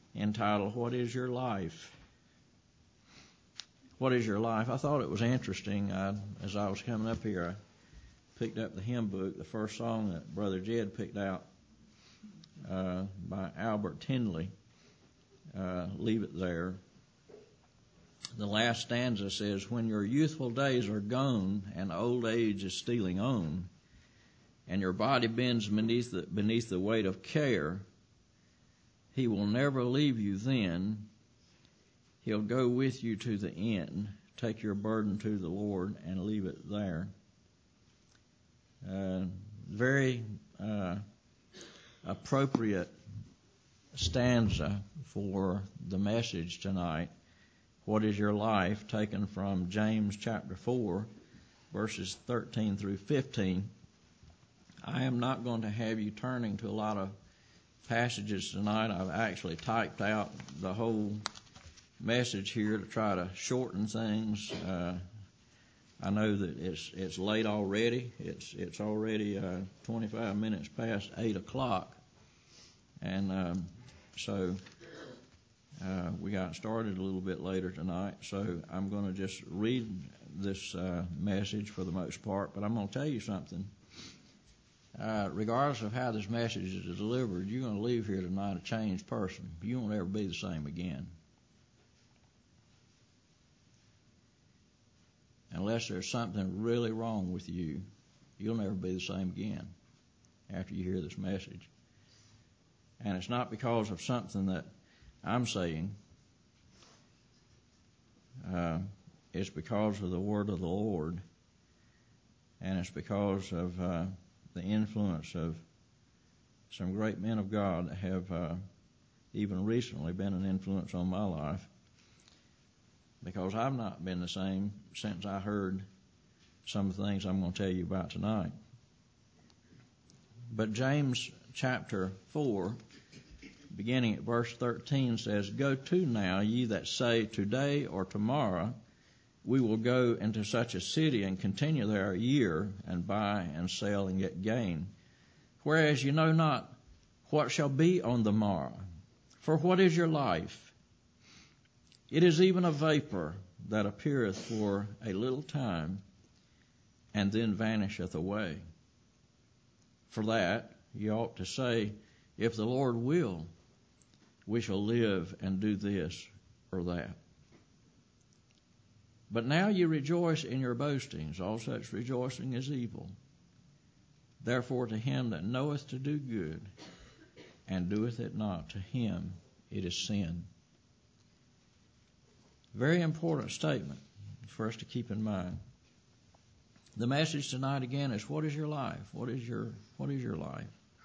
entitled, What is Your Life? What is your life? I thought it was interesting. As I was coming up here, I picked up the hymn book, the first song that Brother Jed picked out by Albert Tindley, Leave It There. The last stanza says, when your youthful days are gone and old age is stealing on, and your body bends beneath the weight of care, he will never leave you then. He'll go with you to the end. Take your burden to the Lord and leave it there. Very appropriate stanza for the message tonight. What is your life? Taken from James chapter 4, verses 13 through 15. I am not going to have you turning to a lot of passages tonight. I've actually typed out the whole message here to try to shorten things. I know that it's late already. It's already 25 minutes past 8 o'clock, and so we got started a little bit later tonight. So I'm going to just read this message for the most part, but I'm going to tell you something. Regardless of how this message is delivered, you're going to leave here tonight a changed person. You won't ever be the same again. Unless there's something really wrong with you, you'll never be the same again after you hear this message. And it's not because of something that I'm saying. It's because of the word of the Lord. And it's because of the influence of some great men of God that have even recently been an influence on my life. Because I've not been the same since I heard some of the things I'm going to tell you about tonight. But James chapter 4, beginning at verse 13, says, Go to now, ye that say, Today or tomorrow we will go into such a city and continue there a year, and buy and sell and get gain. Whereas you know not what shall be on the morrow. For what is your life? It is even a vapor that appeareth for a little time, and then vanisheth away. For that ye ought to say, If the Lord will, we shall live and do this or that. But now ye rejoice in your boastings. All such rejoicing is evil. Therefore to him that knoweth to do good, and doeth it not, to him it is sin. Very important statement for us to keep in mind. The message tonight again is, what is your life? What is your life?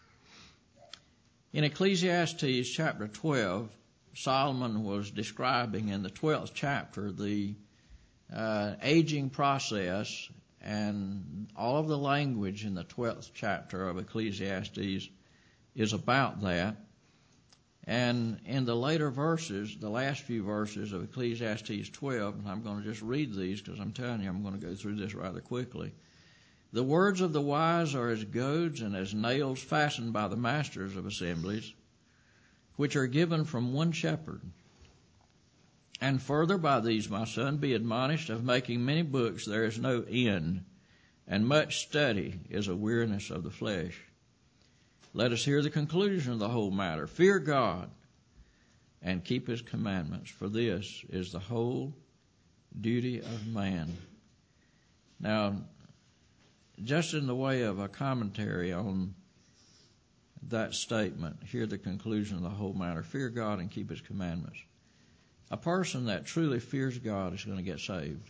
In Ecclesiastes chapter 12, Solomon was describing in the 12th chapter the aging process, and all of the language in the 12th chapter of Ecclesiastes is about that. And in the later verses, the last few verses of Ecclesiastes 12, and I'm going to just read these because I'm telling you I'm going to go through this rather quickly. The words of the wise are as goads and as nails fastened by the masters of assemblies, which are given from one shepherd. And further by these, my son, be admonished, of making many books there is no end, and much study is a weariness of the flesh. Let us hear the conclusion of the whole matter. Fear God and keep his commandments, for this is the whole duty of man. Now, just in the way of a commentary on that statement, hear the conclusion of the whole matter. Fear God and keep his commandments. A person that truly fears God is going to get saved.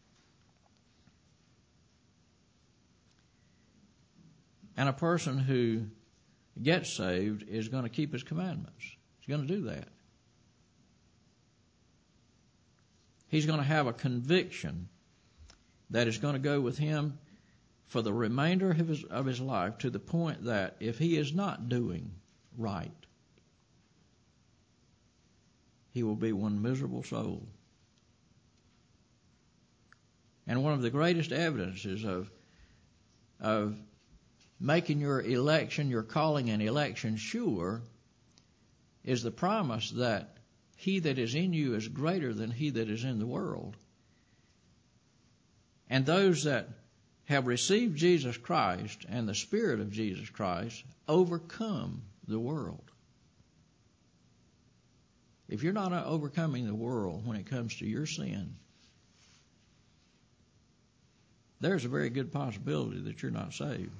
And a person who gets saved is going to keep his commandments. He's going to do that. He's going to have a conviction that is going to go with him for the remainder of his life, to the point that if he is not doing right, he will be one miserable soul. And one of the greatest evidences of making your election, your calling and election sure, is the promise that he that is in you is greater than he that is in the world. And those that have received Jesus Christ and the Spirit of Jesus Christ overcome the world. If you're not overcoming the world when it comes to your sin, there's a very good possibility that you're not saved.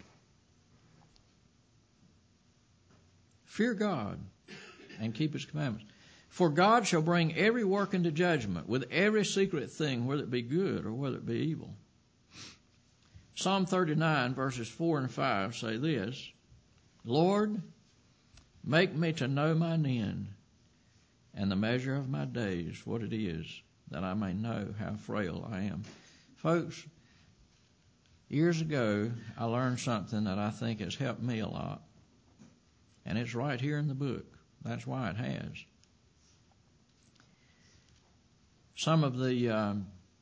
Fear God and keep His commandments. For God shall bring every work into judgment with every secret thing, whether it be good or whether it be evil. Psalm 39 verses 4 and 5 say this, Lord, make me to know mine end and the measure of my days, what it is, that I may know how frail I am. Folks, years ago, I learned something that I think has helped me a lot. And it's right here in the book. That's why it has. Some of the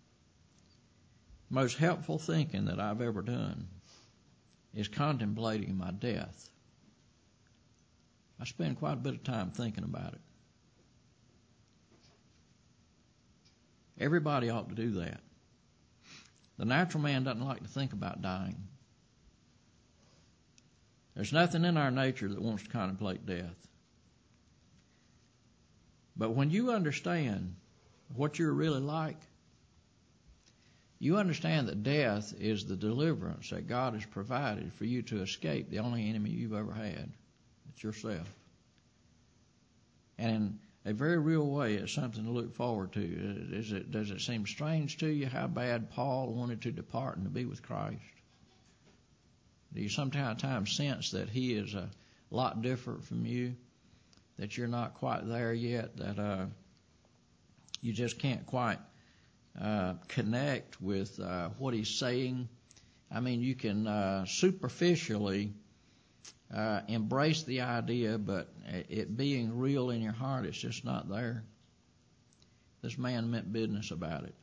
most helpful thinking that I've ever done is contemplating my death. I spend quite a bit of time thinking about it. Everybody ought to do that. The natural man doesn't like to think about dying. There's nothing in our nature that wants to contemplate death. But when you understand what you're really like, you understand that death is the deliverance that God has provided for you to escape the only enemy you've ever had. It's yourself. And in a very real way, it's something to look forward to. Does it seem strange to you how bad Paul wanted to depart and to be with Christ? Do you sometimes sense that he is a lot different from you, that you're not quite there yet, that you just can't quite connect with what he's saying? I mean, you can superficially embrace the idea, but it being real in your heart, it's just not there. This man meant business about it.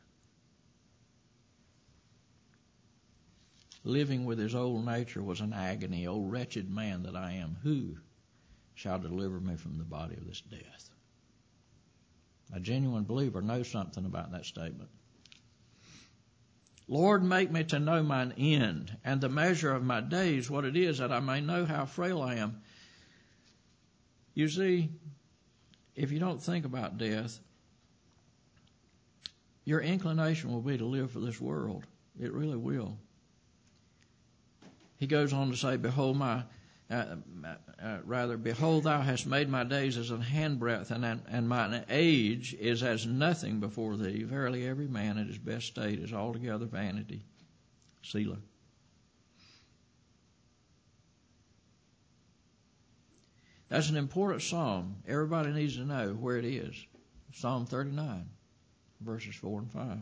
Living with his old nature was an agony. O wretched man that I am, who shall deliver me from the body of this death? A genuine believer knows something about that statement. Lord, make me to know mine end, and the measure of my days, what it is, that I may know how frail I am. You see, if you don't think about death, your inclination will be to live for this world. It really will. He goes on to say, behold, behold, thou hast made my days as an handbreadth, and mine age is as nothing before thee. Verily, every man at his best state is altogether vanity. Selah. That's an important psalm. Everybody needs to know where it is. Psalm 39, verses 4 and 5.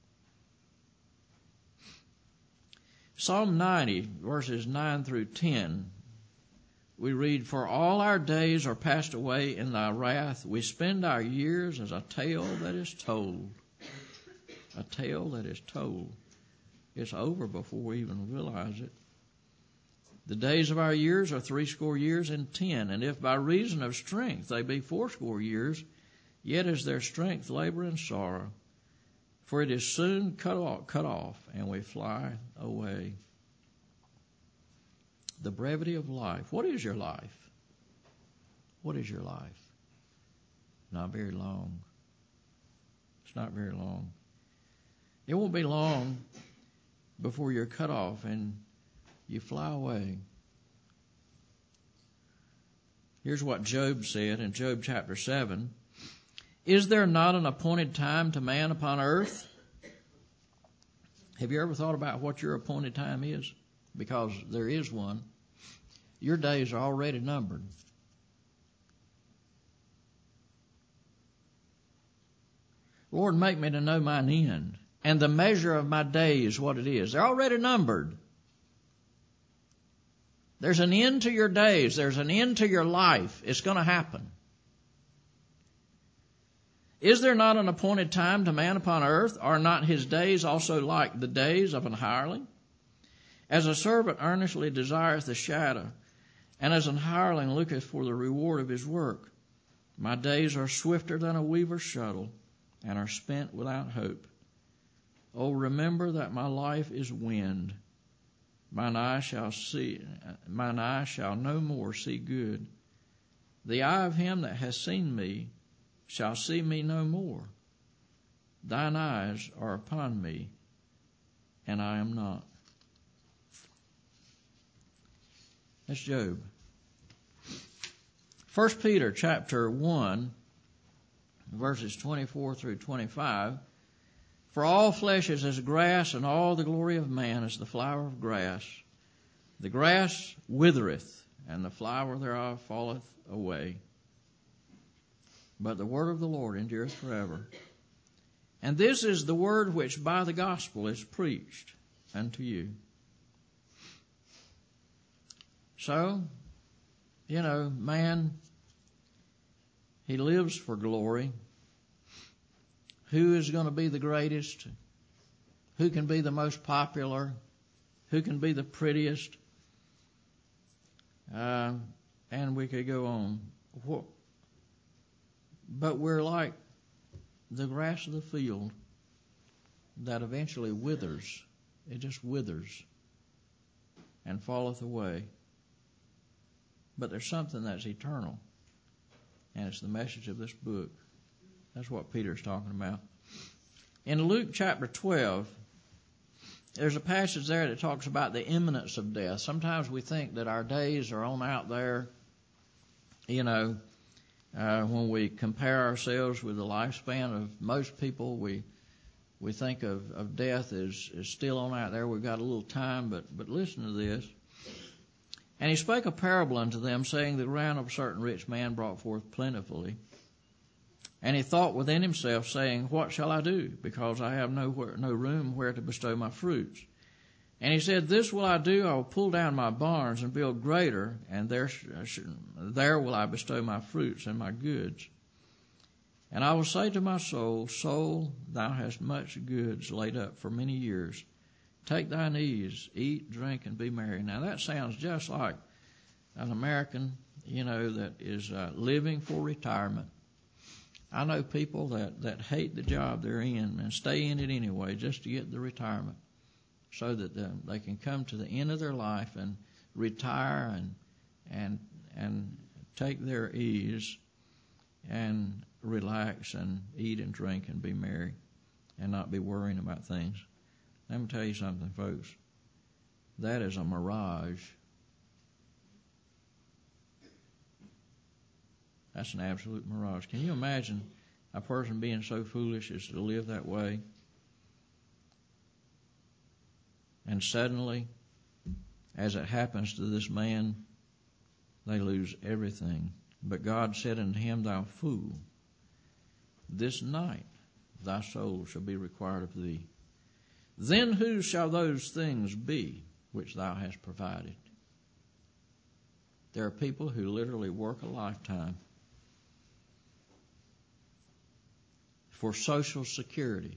Psalm 90, verses 9 through 10, we read, For all our days are passed away in thy wrath. We spend our years as a tale that is told. A tale that is told. It's over before we even realize it. The days of our years are 80 years and 10, and if by reason of strength they be 80 years, yet is their strength labor and sorrow. For it is soon cut off, and we fly away. The brevity of life. What is your life? What is your life? Not very long. It's not very long. It won't be long before you're cut off and you fly away. Here's what Job said in Job chapter 7. Is there not an appointed time to man upon earth? Have you ever thought about what your appointed time is? Because there is one. Your days are already numbered. Lord, make me to know mine end, and the measure of my days, what it is. They're already numbered. There's an end to your days. There's an end to your life. It's going to happen. Is there not an appointed time to man upon earth? Are not his days also like the days of an hireling? As a servant earnestly desireth the shadow, and as an hireling looketh for the reward of his work. My days are swifter than a weaver's shuttle, and are spent without hope. Oh, remember that my life is wind. Mine eye shall no more see good. The eye of him that has seen me shall see me no more. Thine eyes are upon me, and I am not. That's Job. 1 Peter chapter 1, verses 24 through 25. For all flesh is as grass, and all the glory of man is the flower of grass. The grass withereth, and the flower thereof falleth away. But the word of the Lord endureth forever. And this is the word which by the gospel is preached unto you. So, man, he lives for glory. Who is going to be the greatest? Who can be the most popular? Who can be the prettiest? And we could go on. But we're like the grass of the field that eventually withers. It just withers and falleth away. But there's something that's eternal, and it's the message of this book. That's what Peter's talking about. In Luke chapter 12, there's a passage there that talks about the imminence of death. Sometimes we think that our days are on out there, when we compare ourselves with the lifespan of most people, we think of death as still on out there. We've got a little time, but listen to this. And he spake a parable unto them, saying, the ground of a certain rich man brought forth plentifully. And he thought within himself, saying, what shall I do? Because I have no room where to bestow my fruits. And he said, this will I do, I will pull down my barns and build greater, and there will I bestow my fruits and my goods. And I will say to my soul, soul, thou hast much goods laid up for many years. Take thine ease, eat, drink, and be merry. Now that sounds just like an American, that is living for retirement. I know people that hate the job they're in and stay in it anyway just to get the retirement, so that they can come to the end of their life and retire and take their ease and relax and eat and drink and be merry and not be worrying about things. Let me tell you something, folks. That is a mirage. That's an absolute mirage. Can you imagine a person being so foolish as to live that way? And suddenly, as it happens to this man, they lose everything. But God said unto him, thou fool, this night thy soul shall be required of thee. Then whose shall those things be which thou hast provided? There are people who literally work a lifetime for Social Security.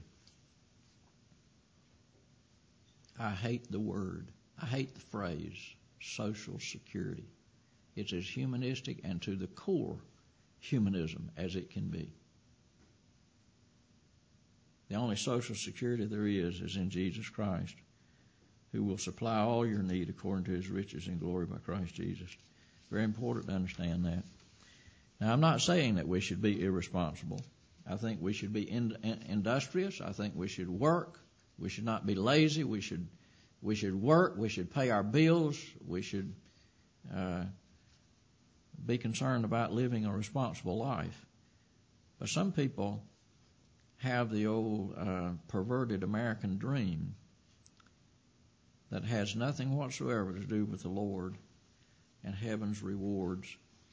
I hate the word. I hate the phrase, Social Security. It's as humanistic and to the core humanism as it can be. The only Social Security there is in Jesus Christ, who will supply all your need according to his riches and glory by Christ Jesus. Very important to understand that. Now, I'm not saying that we should be irresponsible. I think we should be industrious. I think we should work. We should not be lazy. We should work. We should pay our bills. We should be concerned about living a responsible life. But some people have the old perverted American dream that has nothing whatsoever to do with the Lord and heaven's rewards.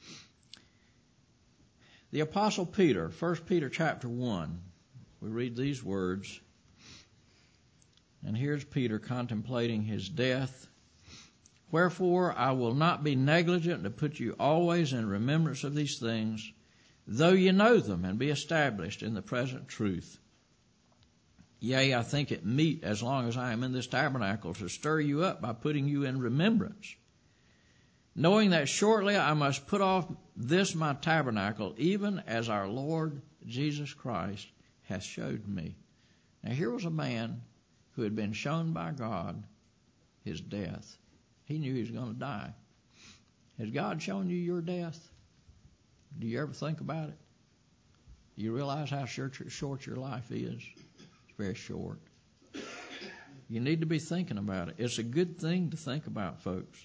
The Apostle Peter, 1 Peter chapter 1, we read these words, and here's Peter contemplating his death. Wherefore I will not be negligent to put you always in remembrance of these things, though you know them and be established in the present truth. Yea, I think it meet, as long as I am in this tabernacle, to stir you up by putting you in remembrance, knowing that shortly I must put off this my tabernacle, even as our Lord Jesus Christ hath showed me. Now here was a man who had been shown by God his death. He knew he was going to die. Has God shown you your death? Do you ever think about it? Do you realize how short your life is? It's very short. You need to be thinking about it. It's a good thing to think about, folks.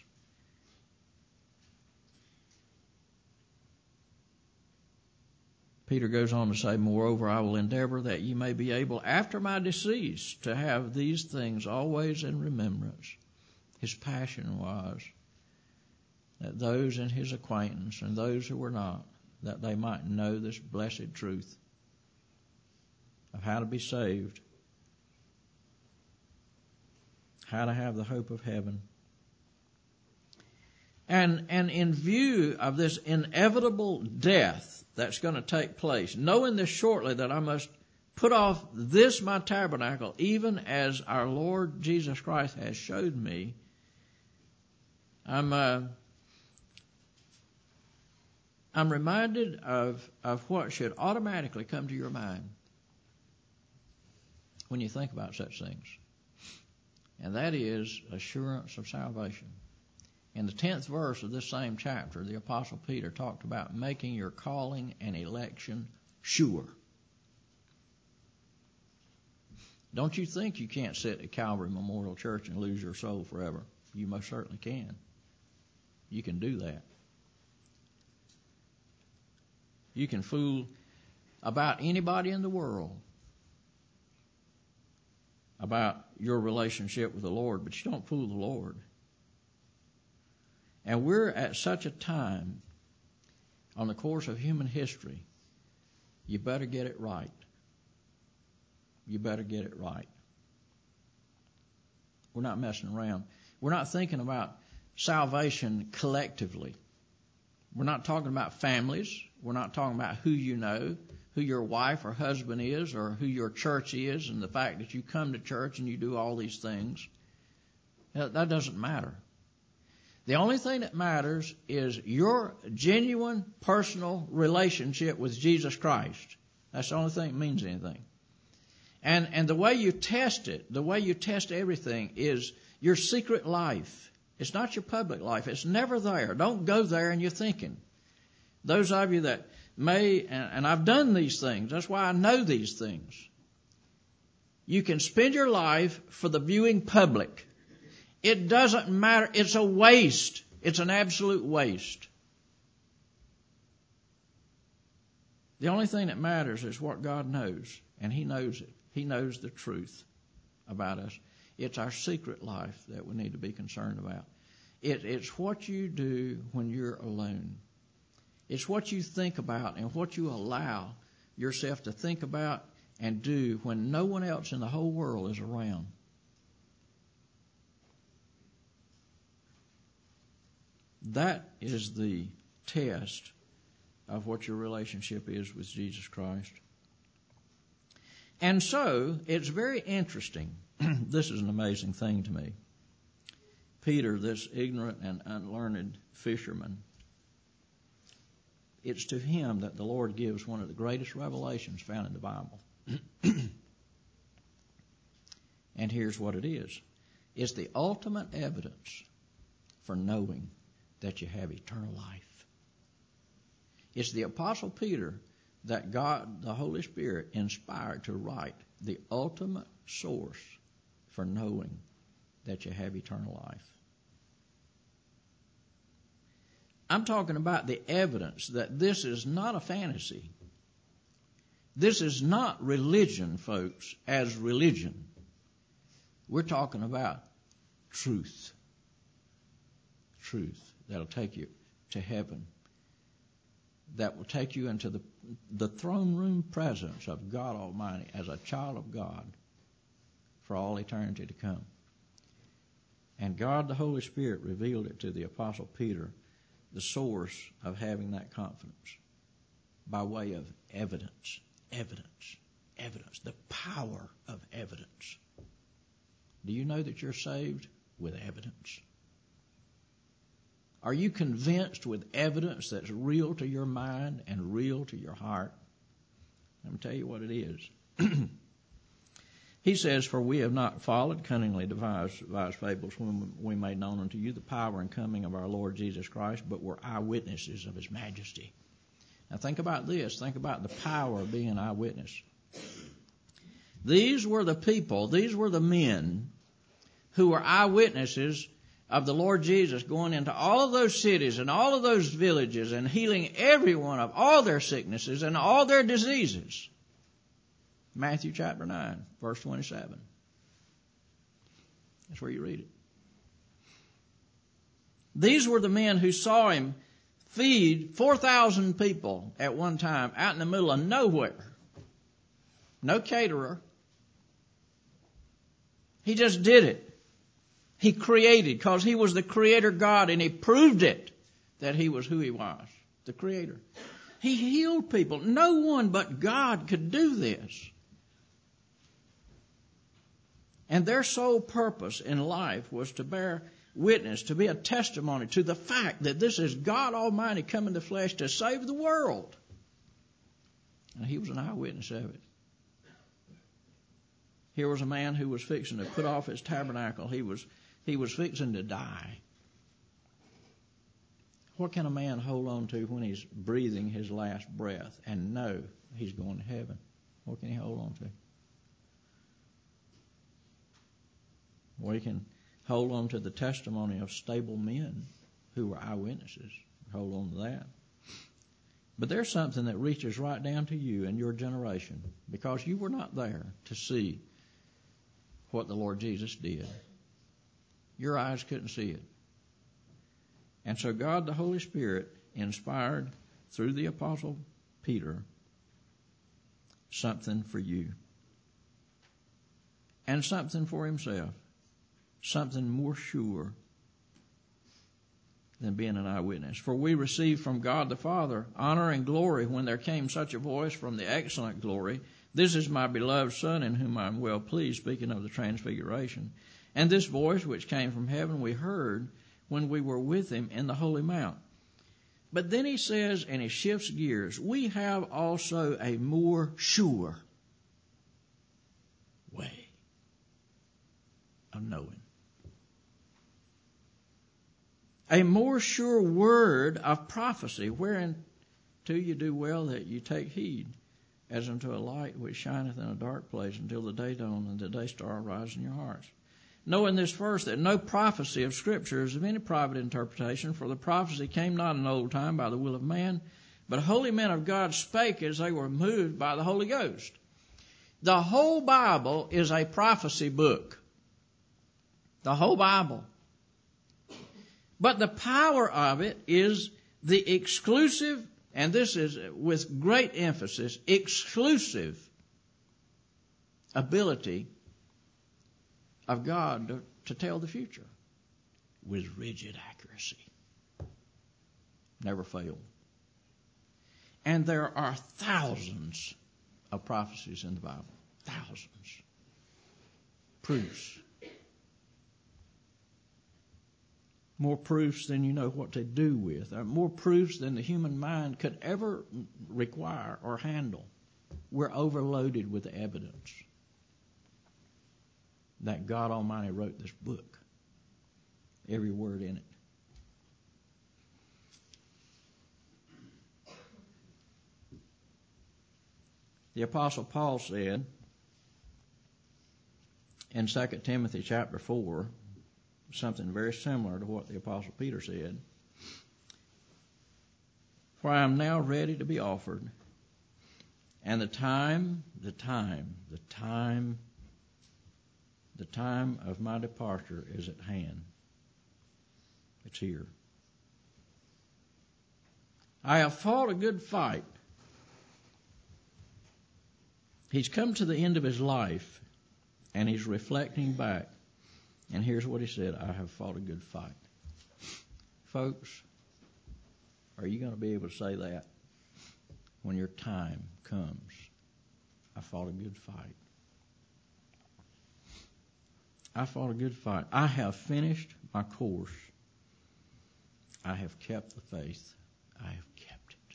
Peter goes on to say, moreover, I will endeavor that ye may be able, after my decease, to have these things always in remembrance. His passion was that those in his acquaintance and those who were not, that they might know this blessed truth of how to be saved, how to have the hope of heaven. And in view of this inevitable death that's going to take place, knowing this shortly that I must put off this my tabernacle, even as our Lord Jesus Christ has showed me, I'm reminded of what should automatically come to your mind when you think about such things. And that is assurance of salvation. In the 10th verse of this same chapter, the Apostle Peter talked about making your calling and election sure. Don't you think you can't sit at Calvary Memorial Church and lose your soul forever? You most certainly can. You can do that. You can fool about anybody in the world about your relationship with the Lord, but you don't fool the Lord. And we're at such a time on the course of human history, you better get it right. You better get it right. We're not messing around. We're not thinking about salvation collectively. We're not talking about families. We're not talking about who you know, who your wife or husband is, or who your church is, and the fact that you come to church and you do all these things. That doesn't matter. The only thing that matters is your genuine personal relationship with Jesus Christ. That's the only thing that means anything. And the way you test it, the way you test everything is your secret life. It's not your public life. It's never there. Don't go there in your thinking. Those of you that may, and I've done these things, that's why I know these things. You can spend your life for the viewing public. It doesn't matter. It's a waste. It's an absolute waste. The only thing that matters is what God knows, and He knows it. He knows the truth about us. It's our secret life that we need to be concerned about. It's what you do when you're alone. It's what you think about and what you allow yourself to think about and do when no one else in the whole world is around. That is the test of what your relationship is with Jesus Christ. And so, it's very interesting. This is an amazing thing to me. Peter, this ignorant and unlearned fisherman, it's to him that the Lord gives one of the greatest revelations found in the Bible. And here's what it is. It's the ultimate evidence for knowing that you have eternal life. It's the Apostle Peter that God, the Holy Spirit, inspired to write the ultimate source for knowing that you have eternal life. I'm talking about the evidence that this is not a fantasy. This is not religion, folks, as religion. We're talking about truth. Truth that'll take you to heaven. That will take you into the throne room presence of God Almighty as a child of God for all eternity to come. And God, the Holy Spirit, revealed it to the Apostle Peter, the source of having that confidence, by way of evidence, the power of evidence. Do you know that you're saved with evidence? Are you convinced with evidence that's real to your mind and real to your heart? Let me tell you what it is. He says, for we have not followed cunningly devised fables when we made known unto you the power and coming of our Lord Jesus Christ, but were eyewitnesses of his majesty. Now think about this. Think about the power of being an eyewitness. These were the people, these were the men who were eyewitnesses of the Lord Jesus going into all of those cities and all of those villages and healing everyone of all their sicknesses and all their diseases. Matthew chapter 9, verse 27. That's where you read it. These were the men who saw him feed 4,000 people at one time out in the middle of nowhere. No caterer. He just did it. He created, because he was the creator God, and he proved it that he was who he was, the creator. He healed people. No one but God could do this. And their sole purpose in life was to bear witness, to be a testimony to the fact that this is God Almighty come in the flesh to save the world. And he was an eyewitness of it. Here was a man who was fixing to put off his tabernacle. He was fixing to die. What can a man hold on to when he's breathing his last breath and know he's going to heaven? What can he hold on to? Well, he can hold on to the testimony of stable men who were eyewitnesses. Hold on to that. But there's something that reaches right down to you and your generation, because you were not there to see what the Lord Jesus did. Your eyes couldn't see it. And so God, the Holy Spirit, inspired through the Apostle Peter something for you. And something for himself. Something more sure than being an eyewitness. For we received from God the Father honor and glory when there came such a voice from the excellent glory, this is my beloved Son in whom I am well pleased, speaking of the transfiguration. And this voice which came from heaven we heard when we were with him in the holy mount. But then he says, and he shifts gears, we have also a more sure way of knowing. A more sure word of prophecy, whereunto you do well that you take heed, as unto a light which shineth in a dark place until the day dawn and the day star rise in your hearts. Knowing this first, that no prophecy of Scripture is of any private interpretation, for the prophecy came not in old time by the will of man, but holy men of God spake as they were moved by the Holy Ghost. The whole Bible is a prophecy book. The whole Bible. But the power of it is the exclusive, and this is with great emphasis, exclusive ability of God to tell the future with rigid accuracy. Never failed. And there are thousands of prophecies in the Bible. Thousands. Proofs. More proofs than you know what to do with. More proofs than the human mind could ever require or handle. We're overloaded with evidence that God Almighty wrote this book. Every word in it. The Apostle Paul said in 2 Timothy chapter 4, something very similar to what the Apostle Peter said. For I am now ready to be offered, and the time of my departure is at hand. It's here. I have fought a good fight. He's come to the end of his life, and he's reflecting back. And here's what he said, I have fought a good fight. Folks, are you going to be able to say that when your time comes? I fought a good fight. I fought a good fight. I have finished my course. I have kept the faith. I have kept it.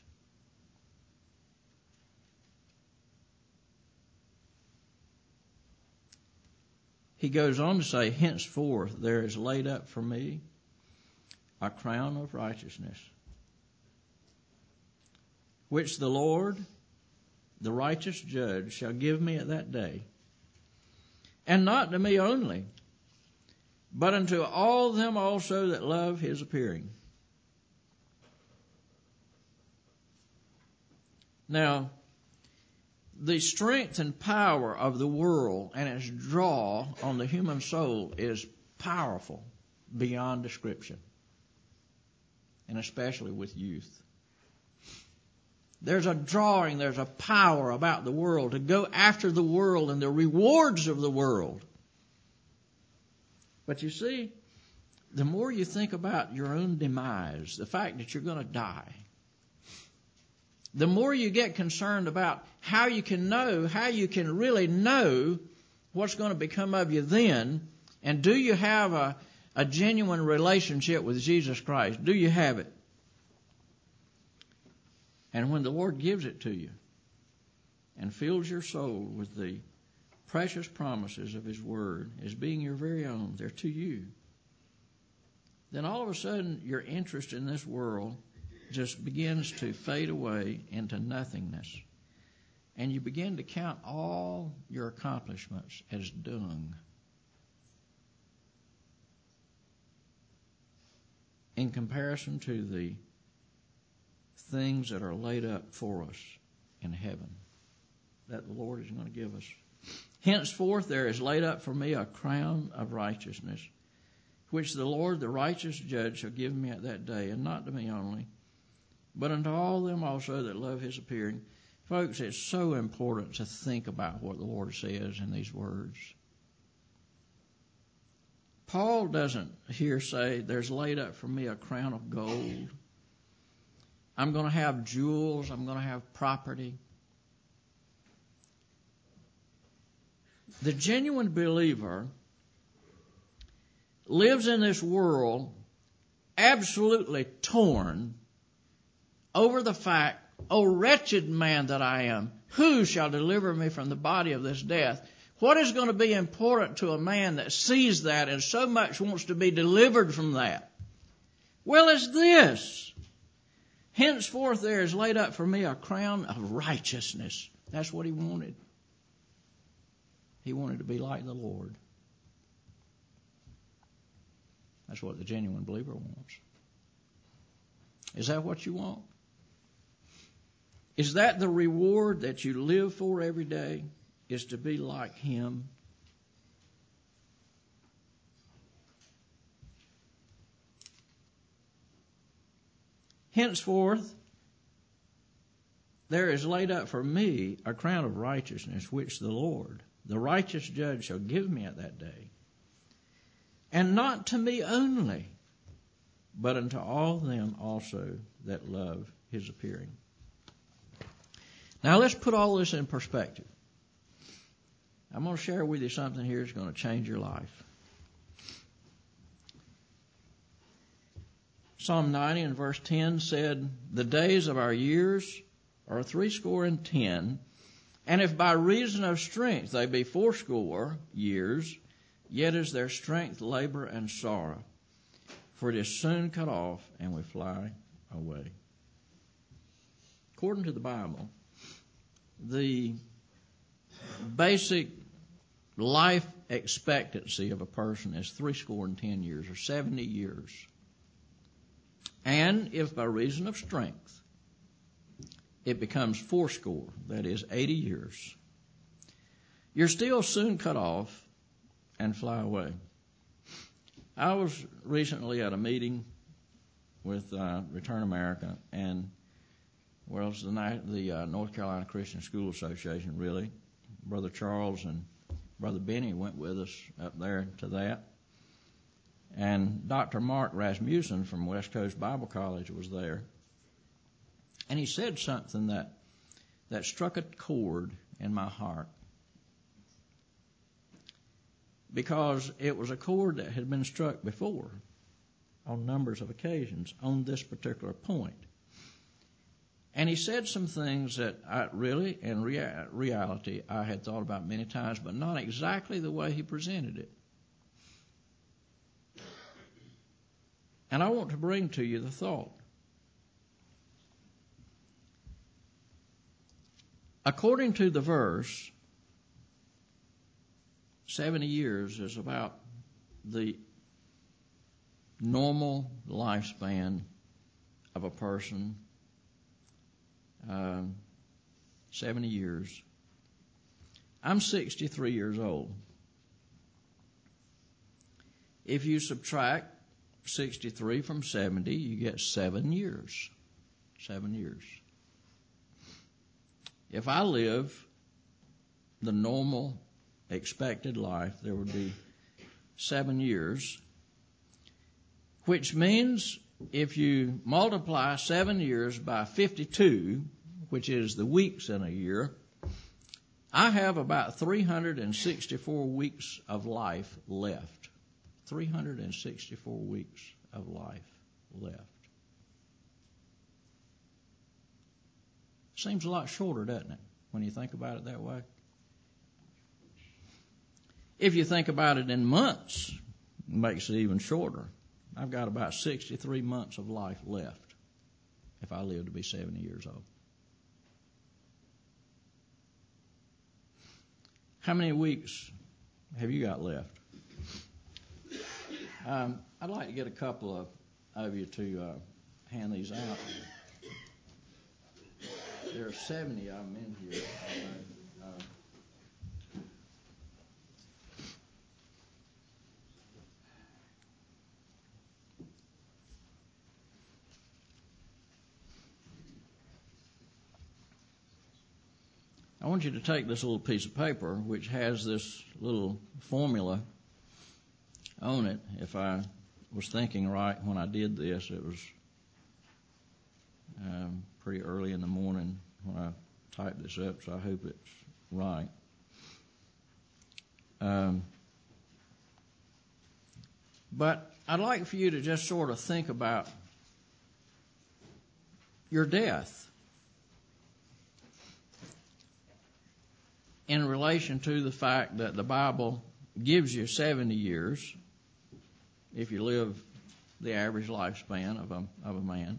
He goes on to say, henceforth there is laid up for me a crown of righteousness, which the Lord, the righteous judge, shall give me at that day. And not to me only, but unto all them also that love his appearing. Now, the strength and power of the world and its draw on the human soul is powerful beyond description, and especially with youth. There's a drawing, there's a power about the world to go after the world and the rewards of the world. But you see, the more you think about your own demise, the fact that you're going to die, the more you get concerned about how you can really know what's going to become of you then, and do you have a genuine relationship with Jesus Christ? Do you have it? And when the Lord gives it to you and fills your soul with the precious promises of His Word as being your very own, they're to you, then all of a sudden your interest in this world just begins to fade away into nothingness. And you begin to count all your accomplishments as dung in comparison to the things that are laid up for us in heaven that the Lord is going to give us. Henceforth there is laid up for me a crown of righteousness, which the Lord, the righteous judge, shall give me at that day, and not to me only, but unto all them also that love his appearing. Folks, it's so important to think about what the Lord says in these words. Paul doesn't here say, there's laid up for me a crown of gold. I'm going to have jewels. I'm going to have property. The genuine believer lives in this world absolutely torn over the fact, O wretched man that I am, who shall deliver me from the body of this death? What is going to be important to a man that sees that and so much wants to be delivered from that? Well, it's this. Henceforth there is laid up for me a crown of righteousness. That's what he wanted. He wanted to be like the Lord. That's what the genuine believer wants. Is that what you want? Is that the reward that you live for every day? Is to be like Him? Henceforth, there is laid up for me a crown of righteousness, which the Lord, the righteous judge, shall give me at that day. And not to me only, but unto all them also that love His appearing. Now let's put all this in perspective. I'm going to share with you something here that's going to change your life. Psalm 90 and verse 10 said, the days of our years are 70, and if by reason of strength they be 80 years, yet is their strength labor and sorrow, for it is soon cut off, and we fly away. According to the Bible, the basic life expectancy of a person is 10 years, or 70 years. And if by reason of strength it becomes 80, that is 80 years, you're still soon cut off and fly away. I was recently at a meeting with Return America, and well, it's the North Carolina Christian School Association, really. Brother Charles and Brother Benny went with us up there to that. And Dr. Mark Rasmussen from West Coast Bible College was there. And he said something that struck a chord in my heart. Because it was a chord that had been struck before. on numbers of occasions on this particular point. And he said some things that I really, in reality, I had thought about many times, but not exactly the way he presented it. And I want to bring to you the thought. According to the verse, 70 years is about the normal lifespan of a person. 70 years. I'm 63 years old. If you subtract 63 from 70, you get 7 years. 7 years. If I live the normal expected life, there would be 7 years, which means if you multiply 7 years by 52, which is the weeks in a year, I have about 364 weeks of life left. 364 weeks of life left. Seems a lot shorter, doesn't it, when you think about it that way? If you think about it in months, it makes it even shorter. I've got about 63 months of life left if I live to be 70 years old. How many weeks have you got left? I'd like to get a couple of you to hand these out. There are 70 of them in here. I want you to take this little piece of paper, which has this little formula on it. If I was thinking right when I did this, it was pretty early in the morning when I typed this up, so I hope it's right. But I'd like for you to just sort of think about your death in relation to the fact that the Bible gives you 70 years if you live the average lifespan of a man.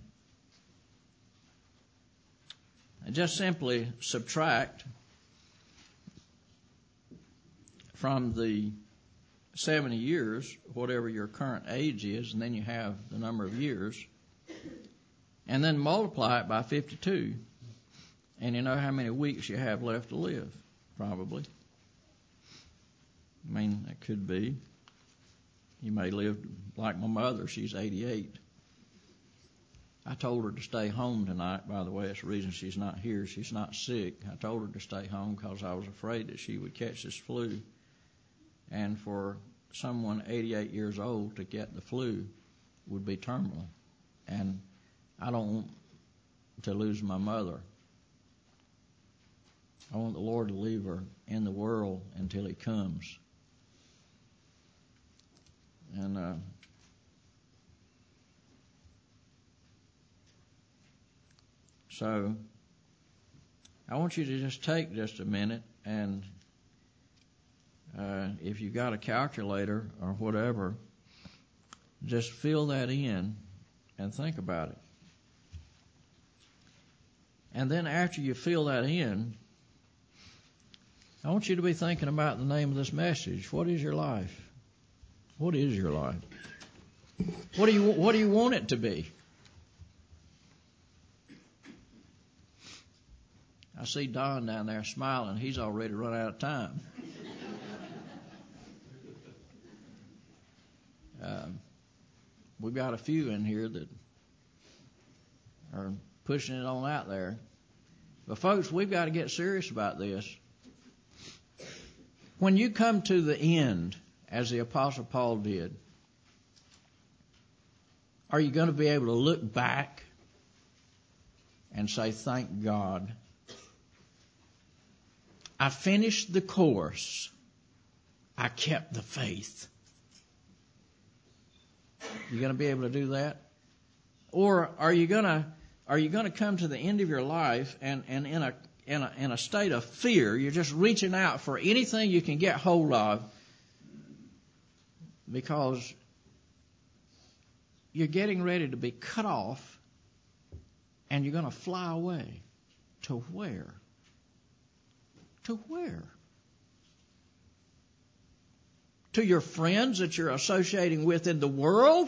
And just simply subtract from the 70 years whatever your current age is, and then you have the number of years, and then multiply it by 52, and you know how many weeks you have left to live, probably. I mean, that could be. You may live like my mother. She's 88. I told her to stay home tonight. By the way, that's the reason she's not here. She's not sick. I told her to stay home because I was afraid that she would catch this flu. And for someone 88 years old to get the flu would be terminal. And I don't want to lose my mother. I want the Lord to leave her in the world until He comes. And so I want you to just take just a minute and if you've got a calculator or whatever, just fill that in and think about it. And then after you fill that in, I want you to be thinking about the name of this message. What is your life? What is your life? What do you want it to be? I see Don down there smiling. He's already run out of time. We've got a few in here that are pushing it on out there. But folks, we've got to get serious about this. When you come to the end, as the Apostle Paul did, are you going to be able to look back and say, thank God, I finished the course, I kept the faith? You going to be able to do that? Or are you going to come to the end of your life and in a state of fear, you're just reaching out for anything you can get hold of because you're getting ready to be cut off and you're going to fly away. To where? To where? To your friends that you're associating with in the world?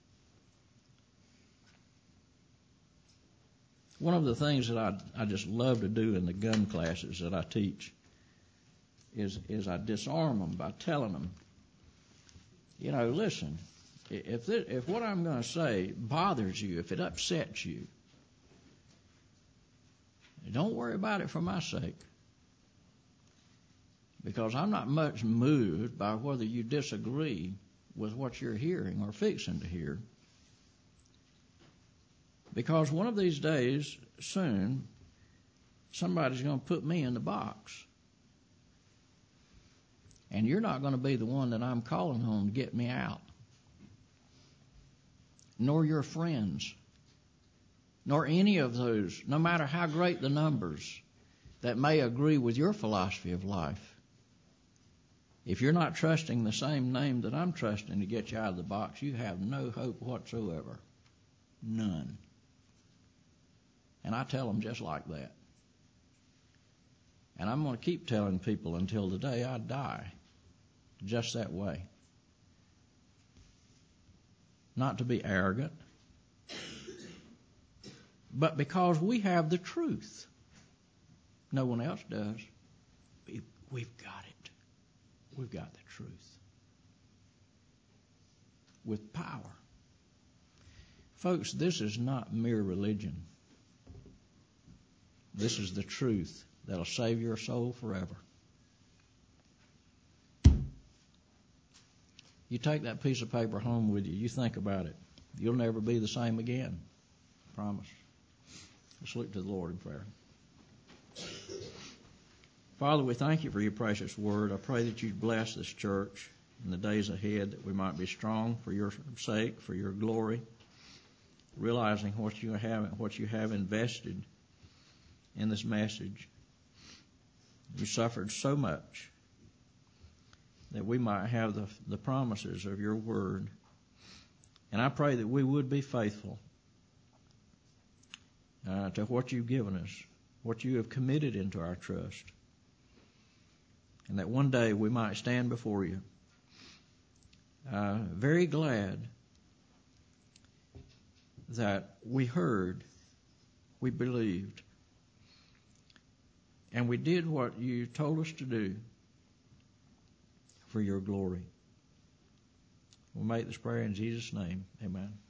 One of the things that I just love to do in the gun classes that I teach is I disarm them by telling them, listen, if what I'm going to say bothers you, if it upsets you, don't worry about it for my sake. Because I'm not much moved by whether you disagree with what you're hearing or fixing to hear. Because one of these days, soon, somebody's going to put me in the box. And you're not going to be the one that I'm calling on to get me out. Nor your friends. Nor any of those, no matter how great the numbers, that may agree with your philosophy of life. If you're not trusting the same name that I'm trusting to get you out of the box, you have no hope whatsoever. None. And I tell them just like that. And I'm going to keep telling people until the day I die, just that way. Not to be arrogant, but because we have the truth. No one else does. We've got it. We've got the truth. With power. Folks, this is not mere religion. This is the truth that'll save your soul forever. You take that piece of paper home with you. You think about it. You'll never be the same again. I promise. Let's look to the Lord in prayer. Father, we thank you for your precious word. I pray that you'd bless this church in the days ahead, that we might be strong for your sake, for your glory, realizing what you have invested in this message. You suffered so much that we might have the promises of your word. And I pray that we would be faithful to what you've given us, what you have committed into our trust. And that one day we might stand before you very glad that we heard, we believed, and we did what you told us to do for your glory. We'll make this prayer in Jesus' name. Amen.